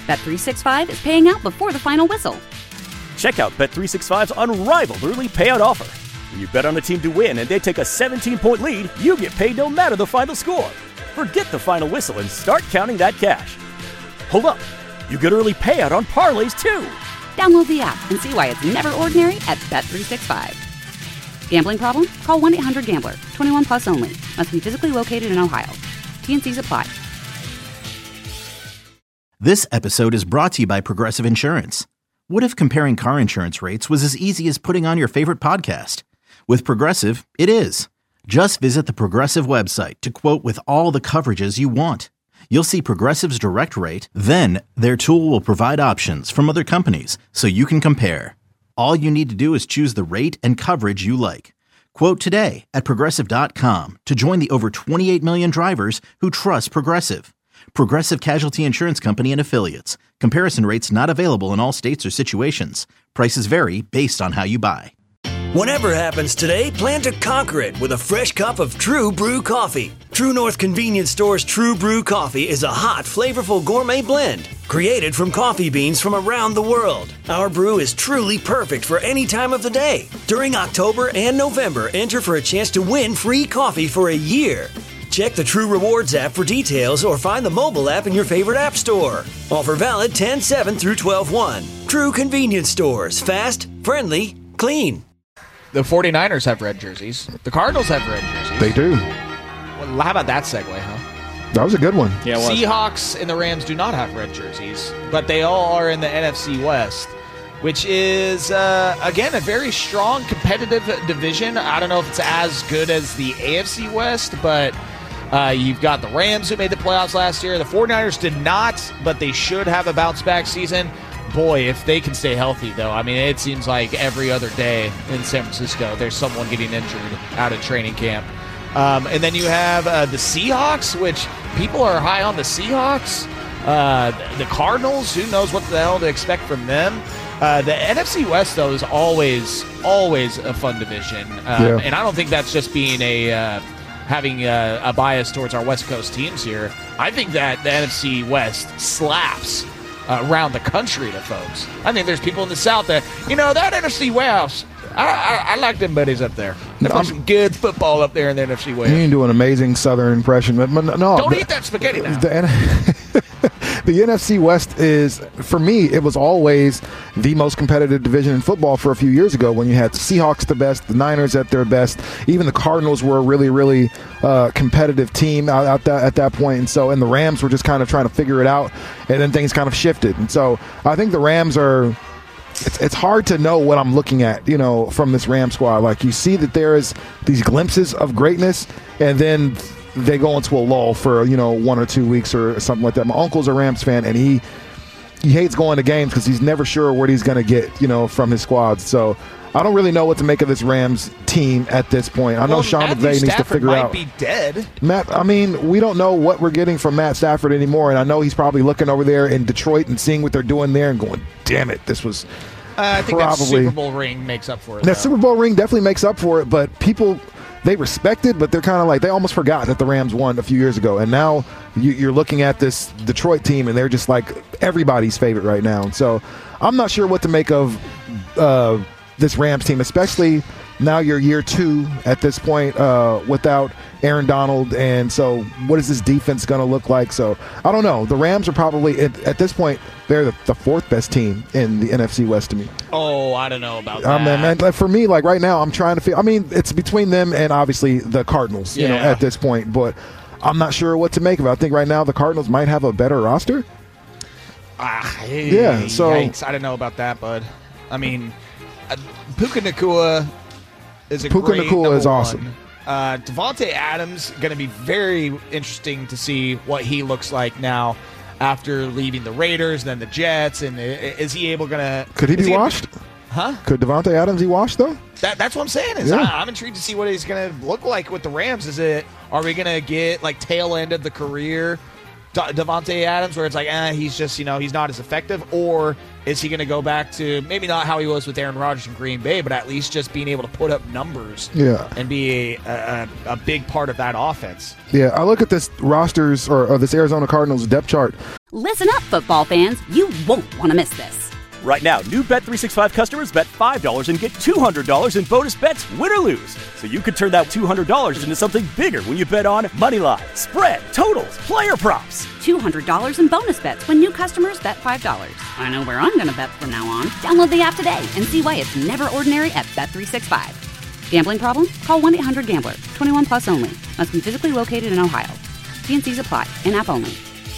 Bet365 is paying out before the final whistle. Check out Bet365's unrivaled early payout offer. When you bet on a team to win and they take a 17-point lead, you get paid no matter the final score. Forget the final whistle and start counting that cash. Hold up. You get early payout on parlays, too. Download the app and see why it's never ordinary at Bet365. Gambling problem? Call 1-800-GAMBLER. 21 plus only. Must be physically located in Ohio. T&Cs apply. This episode is brought to you by Progressive Insurance. What if comparing car insurance rates was as easy as putting on your favorite podcast? With Progressive, it is. Just visit the Progressive website to quote with all the coverages you want. You'll see Progressive's direct rate, then their tool will provide options from other companies so you can compare. All you need to do is choose the rate and coverage you like. Quote today at Progressive.com to join the over 28 million drivers who trust Progressive. Progressive Casualty Insurance Company and Affiliates. Comparison rates not available in all states or situations. Prices vary based on how you buy. Whatever happens today, plan to conquer it with a fresh cup of True Brew coffee. True North Convenience Store's True Brew coffee is a hot, flavorful gourmet blend created from coffee beans from around the world. Our brew is truly perfect for any time of the day. During October and November, enter for a chance to win free coffee for a year. Check the True Rewards app for details or find the mobile app in your favorite app store. Offer valid 10/7 through 12/1. True Convenience Stores. Fast, friendly, clean. The 49ers have red jerseys. The Cardinals have red jerseys. They do. Well, how about that segue, huh? That was a good one. Yeah, Seahawks and the Rams do not have red jerseys, but they all are in the NFC West, which is, again, a very strong competitive division. I don't know if it's as good as the AFC West, but you've got the Rams who made the playoffs last year. The 49ers did not, but they should have a bounce-back season. Boy, if they can stay healthy, though. I mean, it seems like every other day in San Francisco, there's someone getting injured out of training camp. And then you have the Seahawks, which people are high on the Seahawks. The Cardinals, who knows what the hell to expect from them. The NFC West, though, is always a fun division. And I don't think that's just being having a bias towards our West Coast teams here. I think that the NFC West slaps around the country to folks. I think there's people in the South that, that NFC West, I like them buddies up there. They play some good football up there in the NFC West. You can do an amazing Southern impression, but no. Don't eat that spaghetti now. The NFC West is, for me, it was always the most competitive division in football for a few years ago when you had the Seahawks the best, the Niners at their best. Even the Cardinals were a really, really competitive team at that point. And the Rams were just kind of trying to figure it out, and then things kind of shifted. And so I think the Rams are – it's hard to know what I'm looking at, from this Ram squad. Like, you see that there is these glimpses of greatness, and then – they go into a lull for 1 or 2 weeks or something like that. My uncle's a Rams fan, and he hates going to games because he's never sure what he's going to get from his squads. So I don't really know what to make of this Rams team at this point. I know Sean McVay needs to figure out. Might be dead. We don't know what we're getting from Matt Stafford anymore, and I know he's probably looking over there in Detroit and seeing what they're doing there and going, "Damn it, this was." I think that Super Bowl ring makes up for it. That Super Bowl ring definitely makes up for it, but people. They respect it, but they're kind of like, they almost forgot that the Rams won a few years ago. And now you're looking at this Detroit team, and they're just like everybody's favorite right now. And so I'm not sure what to make of this Rams team, especially now you're year 2 at this point without Aaron Donald. And so what is this defense going to look like? So I don't know. The Rams are probably, at this point, they're the 4th best team in the NFC West to me. Oh, I don't know about that. Man, for me, like right now, I'm trying to feel. I mean, it's between them and obviously the Cardinals, at this point. But I'm not sure what to make of it. I think right now the Cardinals might have a better roster. So yikes. I don't know about that, bud. I mean, Puka Nacua is a Puka great Nacua is one. awesome. Davante Adams, going to be very interesting to see what he looks like now after leaving the Raiders, then the Jets, and is he able to? Could he be washed? Could Davante Adams be washed though? That's what I'm saying. I'm intrigued to see what he's going to look like with the Rams. Are we going to get like tail end of the career Davante Adams, where it's like, he's just, he's not as effective? Or is he going to go back to maybe not how he was with Aaron Rodgers in Green Bay, but at least just being able to put up numbers and be a big part of that offense? Yeah, I look at this rosters or this Arizona Cardinals depth chart. Listen up, football fans. You won't want to miss this. Right now, new Bet365 customers bet $5 and get $200 in bonus bets, win or lose. So you could turn that $200 into something bigger when you bet on money line, spread, totals, player props. $200 in bonus bets when new customers bet $5. I know where I'm going to bet from now on. Download the app today and see why it's never ordinary at Bet365. Gambling problem? Call 1-800-GAMBLER. 21 plus only. Must be physically located in Ohio. T&Cs apply. In-app only.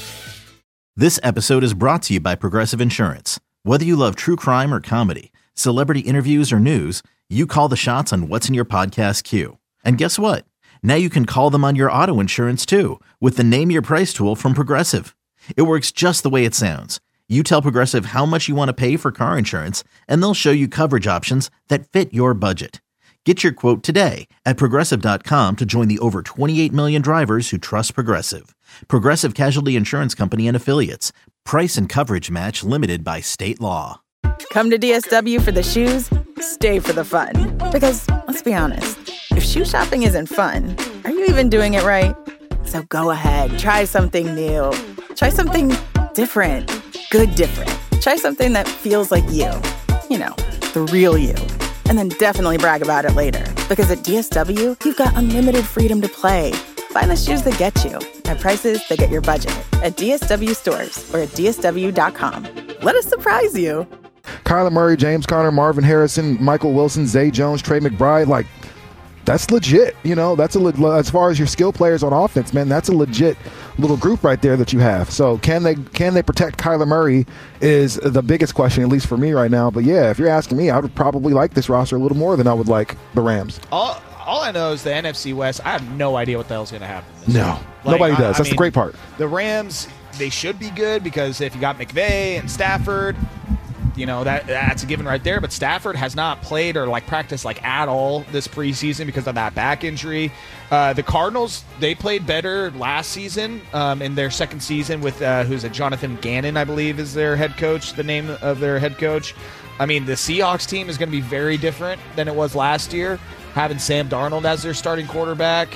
This episode is brought to you by Progressive Insurance. Whether you love true crime or comedy, celebrity interviews or news, you call the shots on what's in your podcast queue. And guess what? Now you can call them on your auto insurance too with the Name Your Price tool from Progressive. It works just the way it sounds. You tell Progressive how much you want to pay for car insurance, and they'll show you coverage options that fit your budget. Get your quote today at Progressive.com to join the over 28 million drivers who trust Progressive. Progressive Casualty Insurance Company and Affiliates. Price and coverage match limited by state law. Come to DSW for the shoes, stay for the fun. Because, let's be honest, if shoe shopping isn't fun, are you even doing it right? So go ahead, try something new. Try something different. Good different. Try something that feels like you. You know, the real you. And then definitely brag about it later. Because at DSW, you've got unlimited freedom to play. Find the shoes that get you at prices that get your budget at DSW stores or at DSW.com. Let us surprise you. Kyler Murray, James Conner, Marvin Harrison, Michael Wilson, Zay Jones, Trey McBride, like, that's legit. You know, that's as far as your skill players on offense, man, that's a legit little group right there that you have. So can they protect Kyler Murray is the biggest question, at least for me right now. But yeah, if you're asking me, I would probably like this roster a little more than I would like the Rams. All I know is the NFC West, I have no idea what the hell's going to happen this year. Nobody does. That's the great part. The Rams, they should be good because if you got McVay and Stafford, you know, that's a given right there. But Stafford has not played or practiced at all this preseason because of that back injury. The Cardinals, they played better last season in their second season with who's it? Jonathan Gannon, I believe, is their head coach. The name of their head coach. I mean, the Seahawks team is going to be very different than it was last year, having Sam Darnold as their starting quarterback.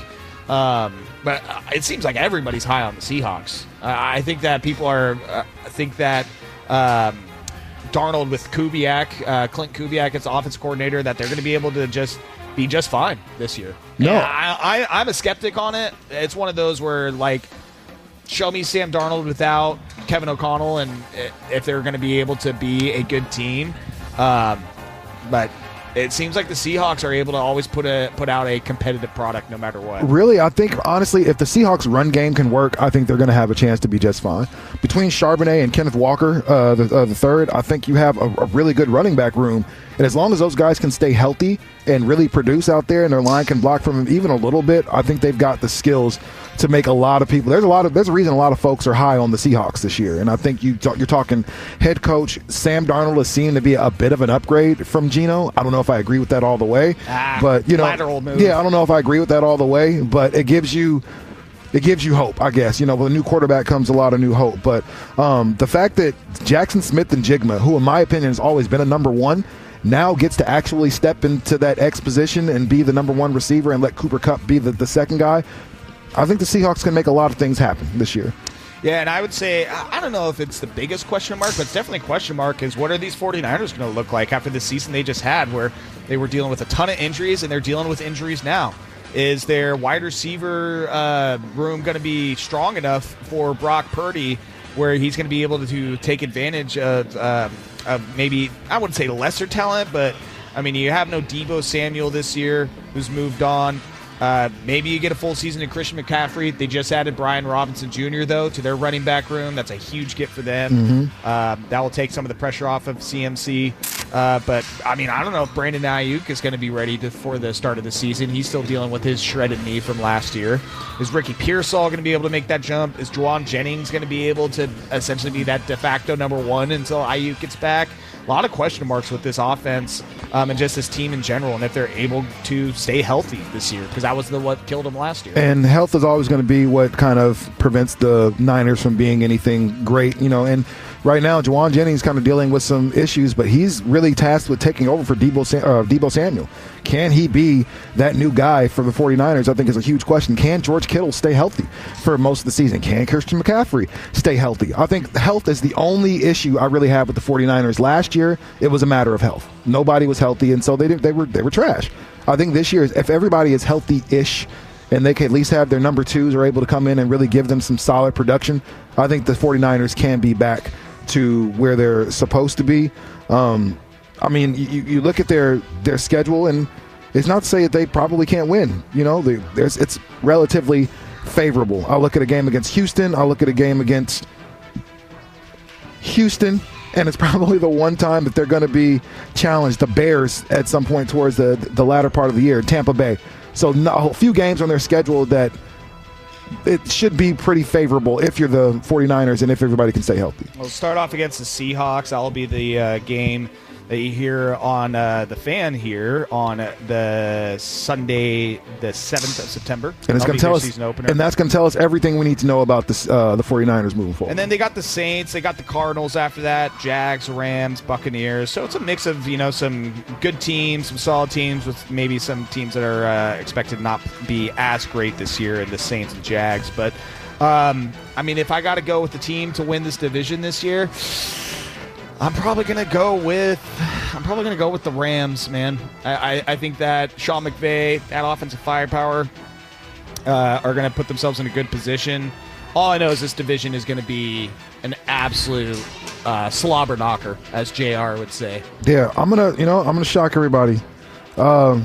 But it seems like everybody's high on the Seahawks. I think that people are think that Darnold with Kubiak, Clint Kubiak as offense coordinator, that they're going to be able to be just fine this year. No, I'm a skeptic on it. It's one of those where, show me Sam Darnold without Kevin O'Connell, and if they're going to be able to be a good team. But it seems like the Seahawks are able to always put out a competitive product no matter what. Really, I think, honestly, if the Seahawks run game can work, I think they're going to have a chance to be just fine. Between Charbonnet and Kenneth Walker, the third, I think you have a really good running back room. And as long as those guys can stay healthy and really produce out there and their line can block from them even a little bit, I think they've got the skills to make a lot of people. There's a reason a lot of folks are high on the Seahawks this year. And I think you're talking head coach Sam Darnold is seen to be a bit of an upgrade from Geno. I don't know if I agree with that all the way. But, lateral move. Yeah, I don't know if I agree with that all the way, but it gives you hope, I guess. With a new quarterback comes a lot of new hope. But the fact that Jackson Smith and Jigma, who in my opinion has always been a number one, now gets to actually step into that X position and be the number one receiver and let Cooper Kupp be the second guy, I think the Seahawks can make a lot of things happen this year. Yeah, and I would say, I don't know if it's the biggest question mark, but it's definitely a question mark is what are these 49ers going to look like after the season they just had where they were dealing with a ton of injuries and they're dealing with injuries now. Is their wide receiver room going to be strong enough for Brock Purdy where he's going to be able to take advantage of maybe, I wouldn't say lesser talent, but, I mean, you have no Deebo Samuel this year who's moved on. Maybe you get a full season of Christian McCaffrey. They just added Brian Robinson Jr., though, to their running back room. That's a huge get for them. Mm-hmm. That will take some of the pressure off of CMC. But, I mean, I don't know if Brandon Ayuk is going to be ready for the start of the season. He's still dealing with his shredded knee from last year. Is Ricky Pearsall going to be able to make that jump? Is Juwan Jennings going to be able to essentially be that de facto number one until Ayuk gets back? A lot of question marks with this offense and just this team in general, and if they're able to stay healthy this year, because that was what killed them last year. And health is always going to be what kind of prevents the Niners from being anything great, and right now, Juwan Jennings kind of dealing with some issues, but he's really tasked with taking over for Deebo Samuel. Can he be that new guy for the 49ers? I think is a huge question. Can George Kittle stay healthy for most of the season? Can Christian McCaffrey stay healthy? I think health is the only issue I really have with the 49ers. Last year, it was a matter of health. Nobody was healthy, and so they were trash. I think this year, if everybody is healthy-ish, and they can at least have their number twos are able to come in and really give them some solid production, I think the 49ers can be back to where they're supposed to be. I mean, you look at their schedule, and it's not to say that they probably can't win. You know, it's relatively favorable. I'll look at a game against Houston. I'll look at a game against Houston, and it's probably the one time that they're going to be challenged. The Bears at some point towards the latter part of the year, Tampa Bay. So a few games on their schedule that it should be pretty favorable if you're the 49ers and if everybody can stay healthy. We'll start off against the Seahawks. That'll be the game that you hear on the Fan here on the Sunday, the 7th of September. And it's going to tell us, and that's going to tell us everything we need to know about this, the 49ers moving forward. And then they got the Saints, they got the Cardinals after that, Jags, Rams, Buccaneers. So it's a mix of, some good teams, some solid teams with maybe some teams that are expected to not be as great this year in the Saints and Jags. But, if I got to go with the team to win this division this year, I'm probably gonna go with the Rams, man. I think that Sean McVay, that offensive firepower, are gonna put themselves in a good position. All I know is this division is gonna be an slobber knocker, as JR would say. Yeah, I'm gonna shock everybody. I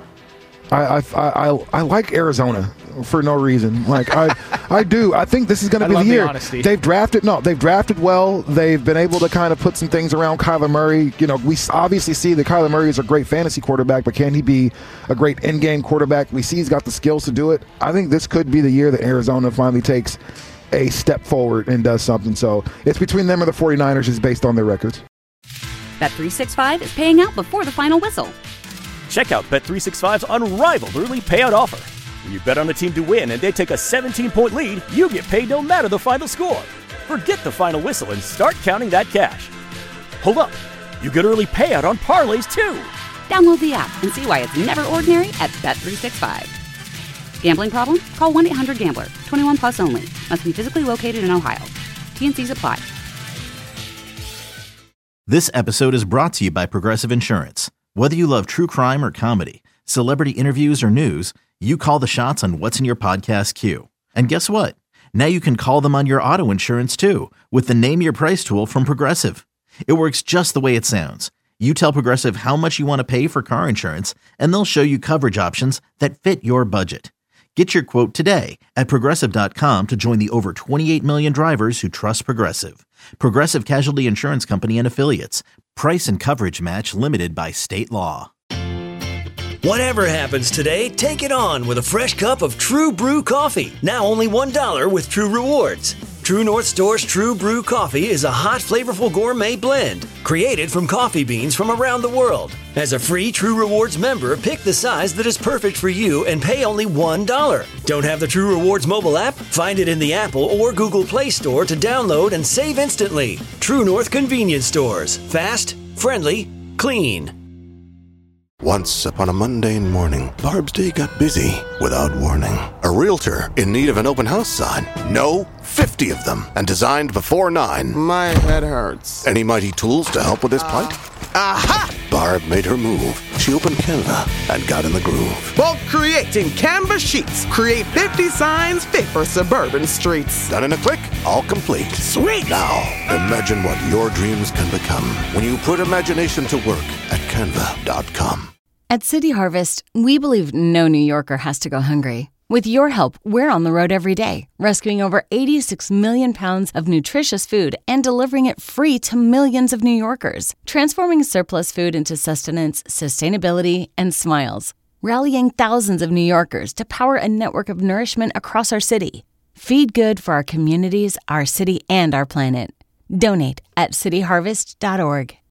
like Arizona for no reason. I do. I think this is going to be the year. They've drafted well. They've been able to kind of put some things around Kyler Murray. We obviously see that Kyler Murray is a great fantasy quarterback, but can he be a great in-game quarterback? We see he's got the skills to do it. I think this could be the year that Arizona finally takes a step forward and does something. So it's between them or the 49ers just based on their records. Bet365 is paying out before the final whistle. Check out Bet365's unrivaled early payout offer. When you bet on a team to win and they take a 17-point lead, you get paid no matter the final score. Forget the final whistle and start counting that cash. Hold up. You get early payout on parlays, too. Download the app and see why it's never ordinary at Bet365. Gambling problem? Call 1-800-GAMBLER. 21 plus only. Must be physically located in Ohio. T&Cs apply. This episode is brought to you by Progressive Insurance. Whether you love true crime or comedy, celebrity interviews or news, you call the shots on what's in your podcast queue. And guess what? Now you can call them on your auto insurance too with the Name Your Price tool from Progressive. It works just the way it sounds. You tell Progressive how much you want to pay for car insurance, and they'll show you coverage options that fit your budget. Get your quote today at Progressive.com to join the over 28 million drivers who trust Progressive. Progressive Casualty Insurance Company and Affiliates. Price and coverage match limited by state law. Whatever happens today, take it on with a fresh cup of True Brew coffee. Now only $1 with True Rewards. True North Store's True Brew coffee is a hot, flavorful gourmet blend created from coffee beans from around the world. As a free True Rewards member, pick the size that is perfect for you and pay only $1. Don't have the True Rewards mobile app? Find it in the Apple or Google Play Store to download and save instantly. True North Convenience Stores. Fast, friendly, clean. Once upon a mundane morning, Barb's day got busy without warning. A realtor in need of an open house sign. No, 50 of them, and designed before 9. My head hurts. Any mighty tools to help with this plight? Aha! Barb made her move. She opened Canva and got in the groove. Bulk creating Canva sheets. Create 50 signs fit for suburban streets. Done in a click, all complete. Sweet! Now, imagine what your dreams can become when you put imagination to work at Canva.com. At City Harvest, we believe no New Yorker has to go hungry. With your help, we're on the road every day, rescuing over 86 million pounds of nutritious food and delivering it free to millions of New Yorkers, transforming surplus food into sustenance, sustainability, and smiles, rallying thousands of New Yorkers to power a network of nourishment across our city. Feed good for our communities, our city, and our planet. Donate at cityharvest.org.